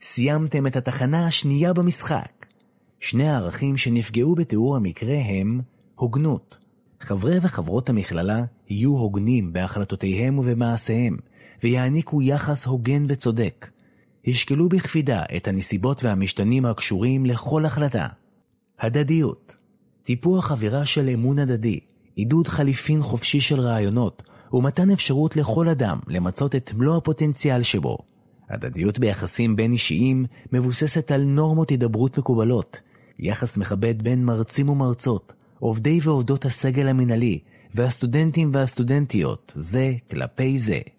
סיימתם את התחנה השנייה במשחק. שני הערכים שנפגעו בתיאור המקרה הם הוגנות. חברי וחברות המכללה יהיו הוגנים בהחלטותיהם ובמעשיהם, ויעניקו יחס הוגן וצודק. השקלו בקפידה את הנסיבות והמשתנים הקשורים לכל החלטה. הדדיות. טיפוח אווירה של אמון הדדי, עידוד חליפין חופשי של רעיונות, ומתן אפשרות לכל אדם למצות את מלוא הפוטנציאל שבו. הדדיות ביחסים בין אישיים מבוססת על נורמות הידברות מקובלות, יחס מכבד בין מרצים ומרצות, עובדי ועובדות הסגל המנהלי, והסטודנטים והסטודנטיות, זה כלפי זה.